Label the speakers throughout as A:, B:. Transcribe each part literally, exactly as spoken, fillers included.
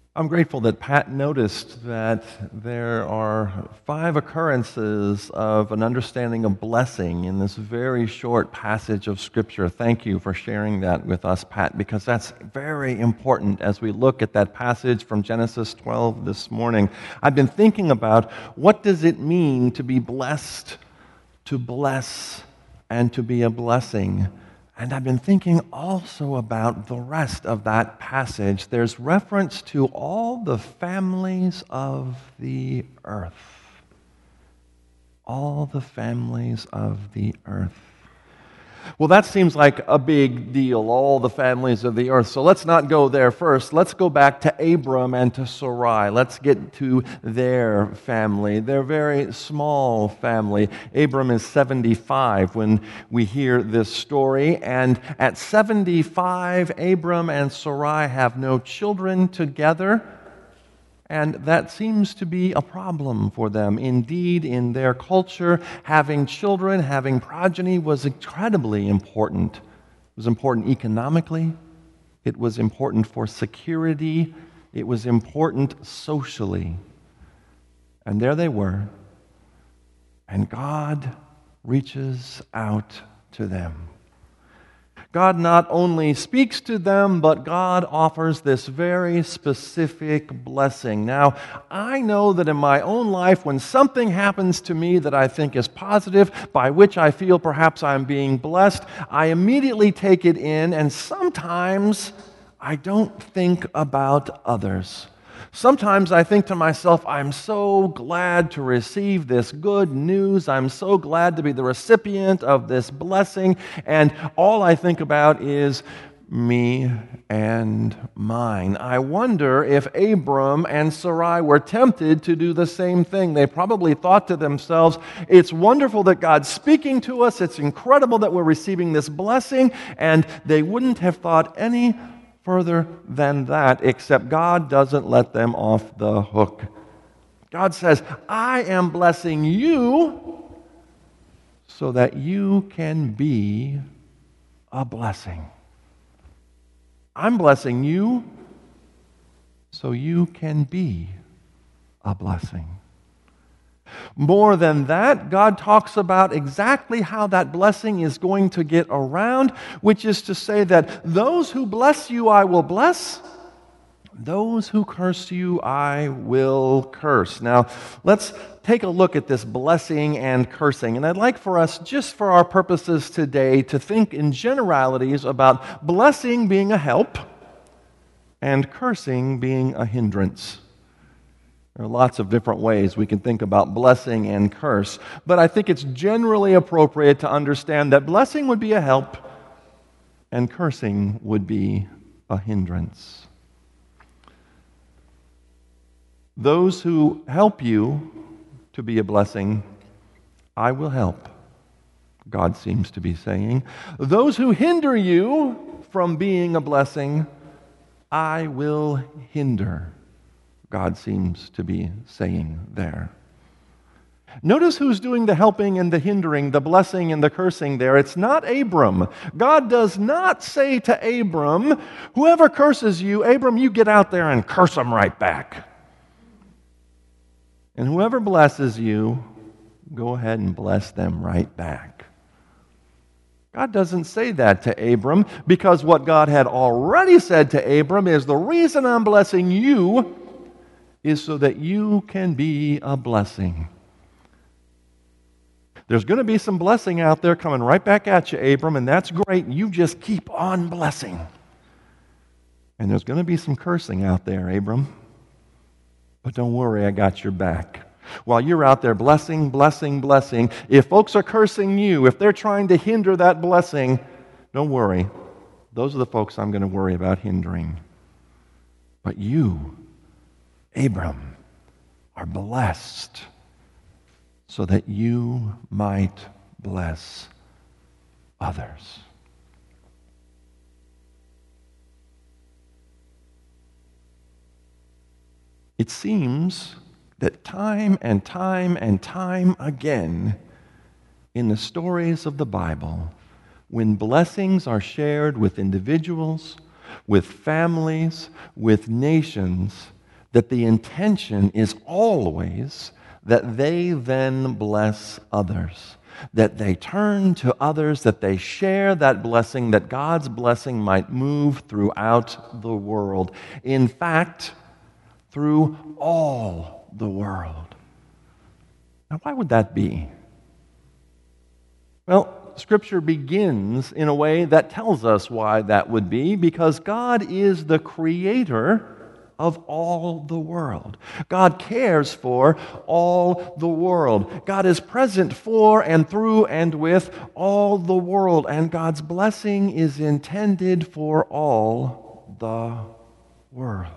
A: I'm grateful that Pat noticed that there are five occurrences of an understanding of blessing in this very short passage of Scripture. Thank you for sharing that with us, Pat, because that's very important as we look at that passage from Genesis twelve this morning. I've been thinking about what does it mean to be blessed, to bless, and to be a blessing. And I've been thinking also about the rest of that passage. There's reference to all the families of the earth. All the families of the earth. Well, that seems like a big deal, all the families of the earth. So let's not go there first. Let's go back to Abram and to Sarai. Let's get to their family, their very small family. Abram is seventy-five when we hear this story. And at seventy-five, Abram and Sarai have no children together. And that seems to be a problem for them. Indeed, in their culture, having children, having progeny was incredibly important. It was important economically. It was important for security. It was important socially. And there they were. And God reaches out to them. God not only speaks to them, but God offers this very specific blessing. Now, I know that in my own life, when something happens to me that I think is positive, by which I feel perhaps I'm being blessed, I immediately take it in, and sometimes I don't think about others. Sometimes I think to myself, I'm so glad to receive this good news. I'm so glad to be the recipient of this blessing. And all I think about is me and mine. I wonder if Abram and Sarai were tempted to do the same thing. They probably thought to themselves, it's wonderful that God's speaking to us. It's incredible that we're receiving this blessing. And they wouldn't have thought any further than that, except God doesn't let them off the hook. God says, I am blessing you so that you can be a blessing. I'm blessing you so you can be a blessing. More than that, God talks about exactly how that blessing is going to get around, which is to say that those who bless you, I will bless. Those who curse you, I will curse. Now, let's take a look at this blessing and cursing. And I'd like for us, just for our purposes today, to think in generalities about blessing being a help and cursing being a hindrance. There are lots of different ways we can think about blessing and curse, but I think it's generally appropriate to understand that blessing would be a help and cursing would be a hindrance. Those who help you to be a blessing, I will help, God seems to be saying. Those who hinder you from being a blessing, I will hinder, God seems to be saying there. Notice who's doing the helping and the hindering, the blessing and the cursing there. It's not Abram. God does not say to Abram, whoever curses you, Abram, you get out there and curse them right back. And whoever blesses you, go ahead and bless them right back. God doesn't say that to Abram, because what God had already said to Abram is, the reason I'm blessing you is so that you can be a blessing. There's going to be some blessing out there coming right back at you, Abram, and that's great. You just keep on blessing. And there's going to be some cursing out there, Abram. But don't worry, I got your back. While you're out there blessing, blessing, blessing, if folks are cursing you, if they're trying to hinder that blessing, don't worry. Those are the folks I'm going to worry about hindering. But you, Abram, are blessed so that you might bless others. It seems that time and time and time again in the stories of the Bible, when blessings are shared with individuals, with families, with nations, that the intention is always that they then bless others, that they turn to others, that they share that blessing, that God's blessing might move throughout the world. In fact, through all the world. Now, why would that be? Well, Scripture begins in a way that tells us why that would be, because God is the creator of all the world. God cares for all the world. God is present for and through and with all the world, and God's blessing is intended for all the world.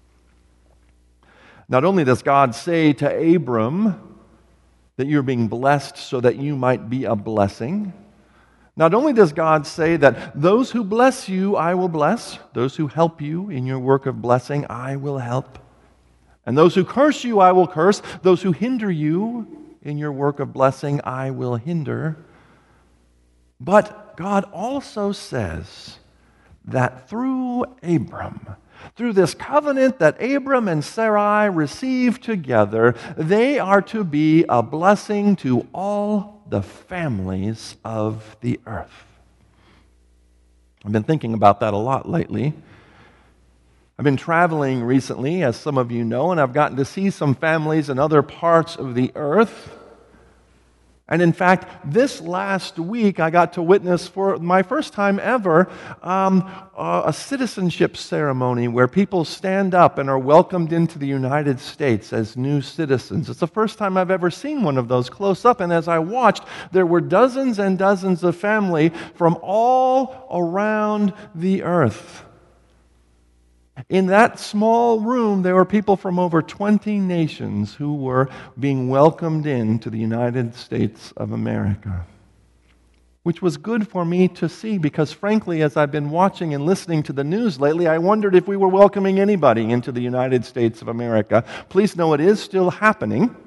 A: Not only does God say to Abram that you're being blessed so that you might be a blessing, not only does God say that those who bless you, I will bless, those who help you in your work of blessing, I will help, and those who curse you, I will curse, those who hinder you in your work of blessing, I will hinder. But God also says that through Abram, through this covenant that Abram and Sarai received together, they are to be a blessing to all the families of the earth. I've been thinking about that a lot lately. I've been traveling recently, as some of you know, and I've gotten to see some families in other parts of the earth. And in fact, this last week, I got to witness for my first time ever um, a citizenship ceremony where people stand up and are welcomed into the United States as new citizens. It's the first time I've ever seen one of those close up, and as I watched, there were dozens and dozens of family from all around the earth. In that small room, there were people from over twenty nations who were being welcomed into the United States of America, which was good for me to see because, frankly, as I've been watching and listening to the news lately, I wondered if we were welcoming anybody into the United States of America. Please know it is still happening.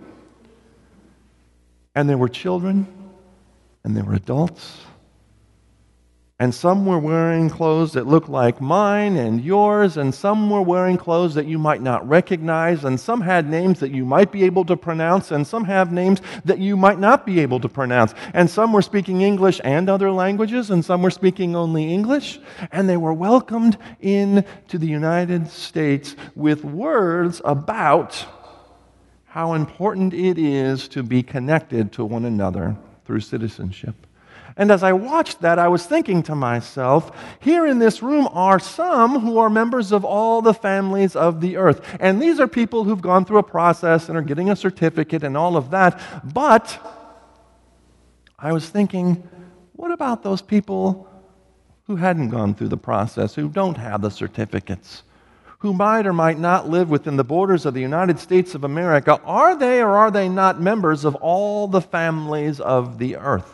A: And there were children, and there were adults, and some were wearing clothes that looked like mine and yours, and some were wearing clothes that you might not recognize, and some had names that you might be able to pronounce, and some have names that you might not be able to pronounce. And some were speaking English and other languages, and some were speaking only English, and they were welcomed into the United States with words about how important it is to be connected to one another through citizenship. And as I watched that, I was thinking to myself, here in this room are some who are members of all the families of the earth. And these are people who've gone through a process and are getting a certificate and all of that. But I was thinking, what about those people who hadn't gone through the process, who don't have the certificates, who might or might not live within the borders of the United States of America? Are they or are they not members of all the families of the earth?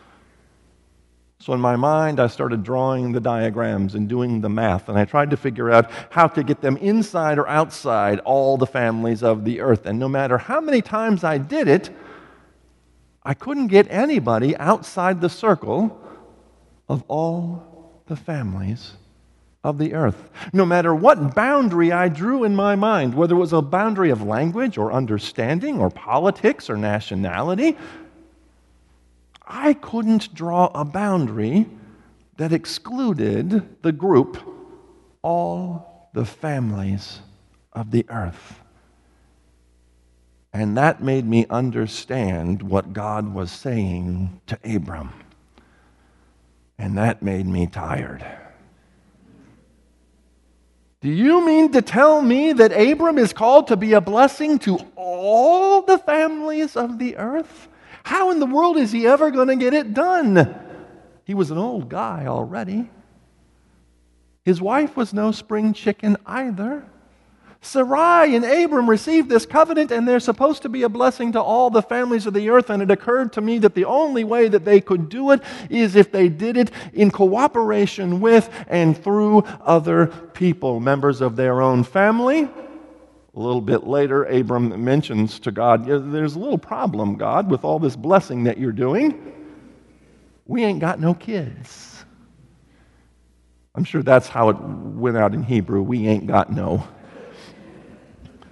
A: So in my mind, I started drawing the diagrams and doing the math, and I tried to figure out how to get them inside or outside all the families of the earth. And no matter how many times I did it, I couldn't get anybody outside the circle of all the families of the earth. No matter what boundary I drew in my mind, whether it was a boundary of language or understanding or politics or nationality, I couldn't draw a boundary that excluded the group, all the families of the earth. And that made me understand what God was saying to Abram. And that made me tired. Do you mean to tell me that Abram is called to be a blessing to all the families of the earth? How in the world is he ever going to get it done? He was an old guy already. His wife was no spring chicken either. Sarai and Abram received this covenant, and they're supposed to be a blessing to all the families of the earth, and it occurred to me that the only way that they could do it is if they did it in cooperation with and through other people, members of their own family. A little bit later, Abram mentions to God, there's a little problem, God, with all this blessing that you're doing. We ain't got no kids. I'm sure that's how it went out in Hebrew. We ain't got no.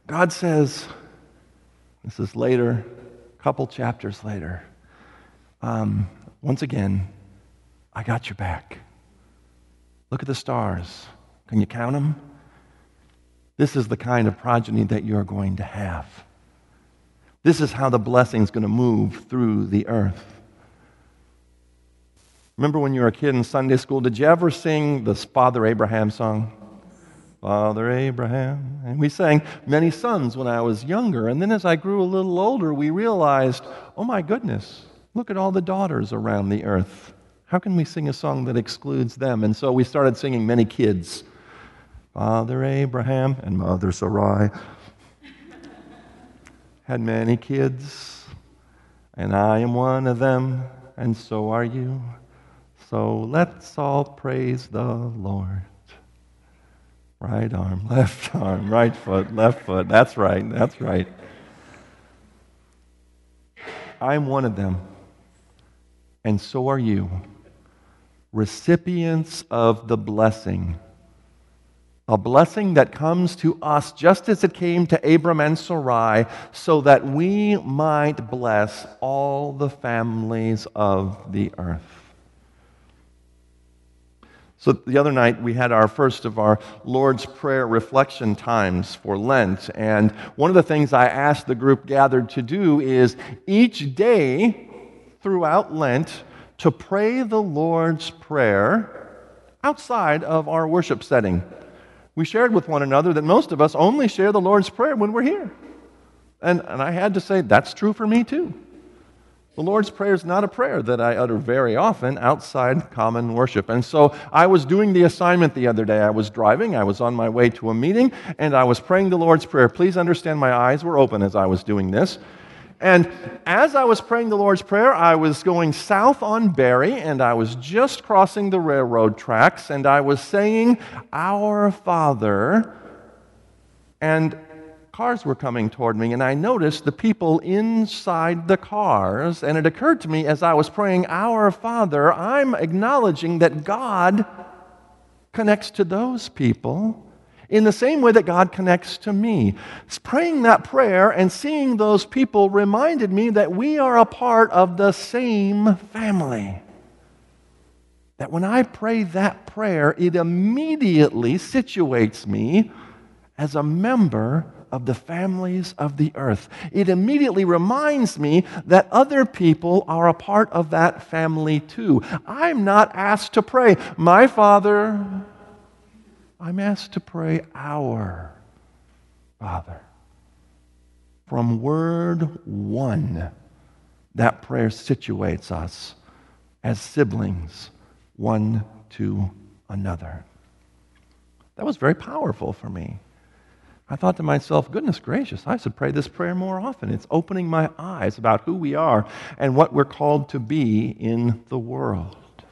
A: God says, this is later, a couple chapters later, um, once again, I got your back. Look at the stars. Can you count them? This is the kind of progeny that you're going to have. This is how the blessing's going to move through the earth. Remember when you were a kid in Sunday school, did you ever sing the Father Abraham song? Father Abraham. And we sang many sons when I was younger. And then as I grew a little older, we realized, oh my goodness, look at all the daughters around the earth. How can we sing a song that excludes them? And so we started singing many kids. Father Abraham and Mother Sarai had many kids, and I am one of them, and so are you. So let's all praise the Lord. Right arm, left arm, right foot, left foot. That's right, that's right. I'm one of them, and so are you. Recipients of the blessing. A blessing that comes to us just as it came to Abram and Sarai, so that we might bless all the families of the earth. So the other night we had our first of our Lord's Prayer reflection times for Lent, and one of the things I asked the group gathered to do is each day throughout Lent to pray the Lord's Prayer outside of our worship setting. We shared with one another that most of us only share the Lord's Prayer when we're here. And, and I had to say, that's true for me too. The Lord's Prayer is not a prayer that I utter very often outside common worship. And so I was doing the assignment the other day. I was driving, I was on my way to a meeting, and I was praying the Lord's Prayer. Please understand my eyes were open as I was doing this. And as I was praying the Lord's Prayer, I was going south on Berry, and I was just crossing the railroad tracks, and I was saying, Our Father, and cars were coming toward me, and I noticed the people inside the cars, and it occurred to me as I was praying, Our Father, I'm acknowledging that God connects to those people in the same way that God connects to me. Praying that prayer and seeing those people reminded me that we are a part of the same family. That when I pray that prayer, it immediately situates me as a member of the families of the earth. It immediately reminds me that other people are a part of that family too. I'm not asked to pray, My Father. I'm asked to pray, Our Father. From word one, that prayer situates us as siblings, one to another. That was very powerful for me. I thought to myself, goodness gracious, I should pray this prayer more often. It's opening my eyes about who we are and what we're called to be in the world.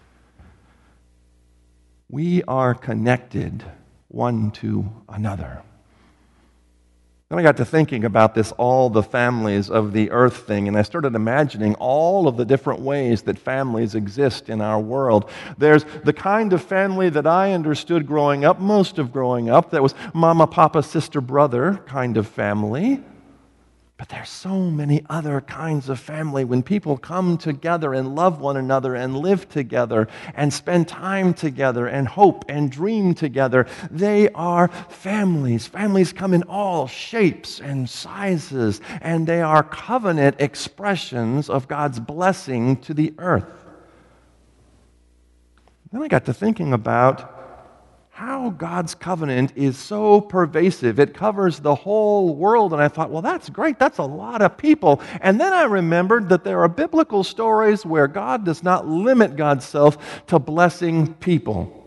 A: We are connected one to another. Then I got to thinking about this, all the families of the earth thing, and I started imagining all of the different ways that families exist in our world. There's the kind of family that I understood growing up, most of growing up, that was mama, papa, sister, brother kind of family. But there's so many other kinds of family when people come together and love one another and live together and spend time together and hope and dream together. They are families. Families come in all shapes and sizes, and they are covenant expressions of God's blessing to the earth. Then I got to thinking about how God's covenant is so pervasive. It covers the whole world. And I thought, well, that's great. That's a lot of people. And then I remembered that there are biblical stories where God does not limit God's self to blessing people.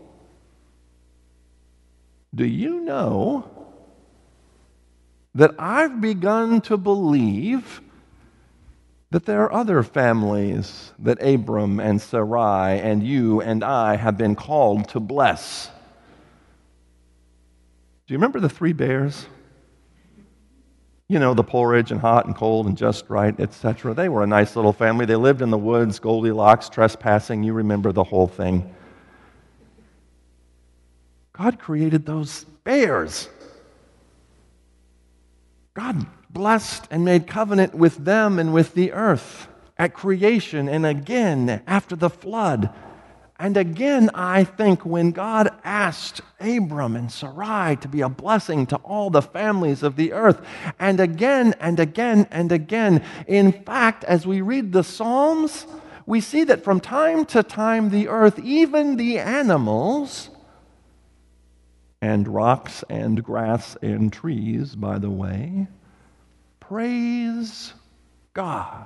A: Do you know that I've begun to believe that there are other families that Abram and Sarai and you and I have been called to bless? Do you remember the three bears? You know, the porridge and hot and cold and just right, et cetera. They were a nice little family. They lived in the woods, Goldilocks, trespassing. You remember the whole thing. God created those bears. God blessed and made covenant with them and with the earth at creation and again after the flood. And again, I think when God asked Abram and Sarai to be a blessing to all the families of the earth, and again and again and again. In fact, as we read the Psalms, we see that from time to time the earth, even the animals, and rocks and grass and trees, by the way, praise God.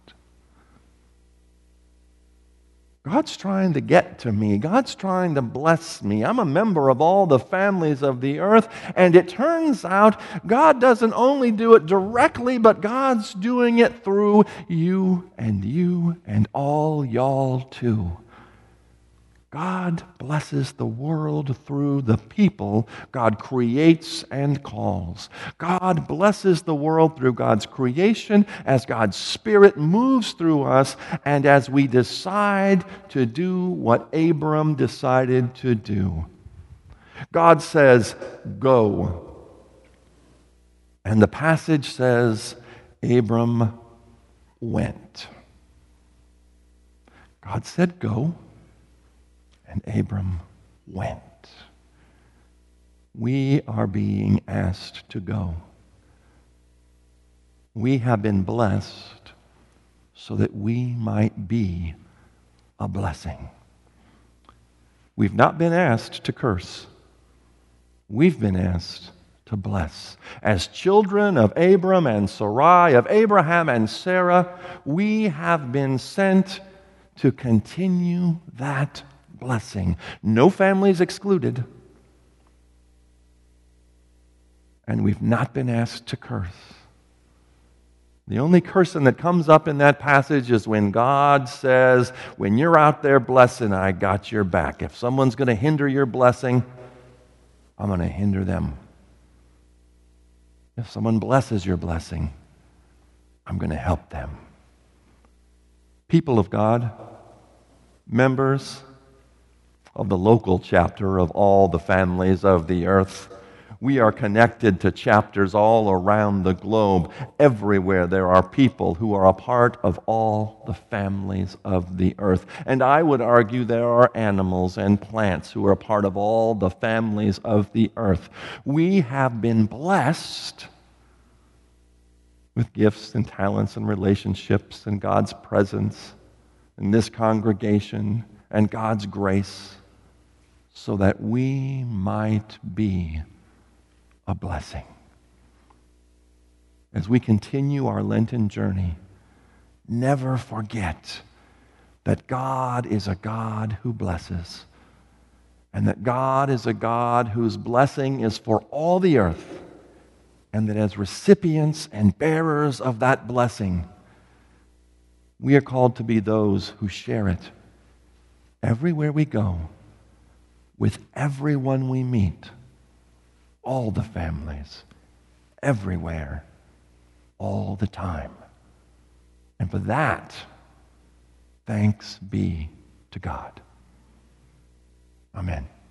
A: God's trying to get to me. God's trying to bless me. I'm a member of all the families of the earth, and it turns out God doesn't only do it directly, but God's doing it through you and you and all y'all too. God blesses the world through the people God creates and calls. God blesses the world through God's creation as God's Spirit moves through us and as we decide to do what Abram decided to do. God says, "Go." And the passage says, Abram went. God said, "Go." And Abram went. We are being asked to go. We have been blessed so that we might be a blessing. We've not been asked to curse. We've been asked to bless. As children of Abram and Sarai, of Abraham and Sarah, we have been sent to continue that blessing. No families excluded. And we've not been asked to curse. The only cursing that comes up in that passage is when God says, when you're out there blessing, I got your back. If someone's going to hinder your blessing, I'm going to hinder them. If someone blesses your blessing, I'm going to help them. People of God, members of the local chapter of all the families of the earth. We are connected to chapters all around the globe. Everywhere there are people who are a part of all the families of the earth. And I would argue there are animals and plants who are a part of all the families of the earth. We have been blessed with gifts and talents and relationships and God's presence in this congregation and God's grace, so that we might be a blessing. As we continue our Lenten journey, never forget that God is a God who blesses, and that God is a God whose blessing is for all the earth, and that as recipients and bearers of that blessing, we are called to be those who share it everywhere we go, with everyone we meet, all the families, everywhere, all the time. And for that, thanks be to God. Amen.